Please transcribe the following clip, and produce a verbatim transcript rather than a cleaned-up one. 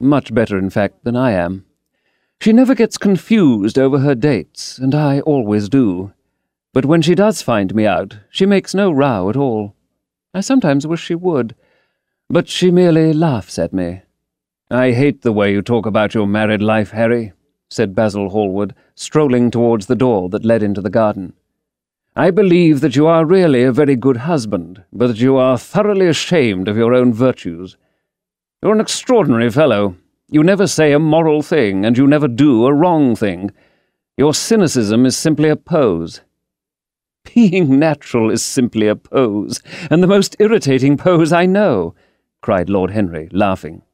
Much better, in fact, than I am. She never gets confused over her dates, and I always do. But when she does find me out, she makes no row at all. I sometimes wish she would, but she merely laughs at me. I hate the way you talk about your married life, Harry, said Basil Hallward, strolling towards the door that led into the garden. I believe that you are really a very good husband, but that you are thoroughly ashamed of your own virtues. You're an extraordinary fellow. You never say a moral thing, and you never do a wrong thing. Your cynicism is simply a pose. Being natural is simply a pose, and the most irritating pose I know, cried Lord Henry, laughing.